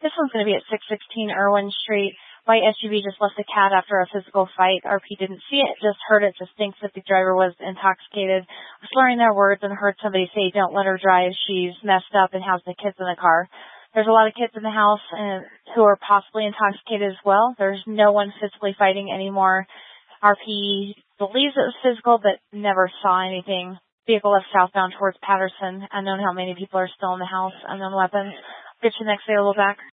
This one's going to be at 616 Irwin Street. White SUV just left the cat after a physical fight. RP didn't see it, just heard it, just thinks that the driver was intoxicated, slurring their words, and heard somebody say, "Don't let her drive, she's messed up," and has the kids in the car. There's a lot of kids in the house who are possibly intoxicated as well. There's no one physically fighting anymore. RP believes it was physical, but never saw anything. Vehicle left southbound towards Patterson. Unknown how many people are still in the house. Unknown weapons. Get you next available back.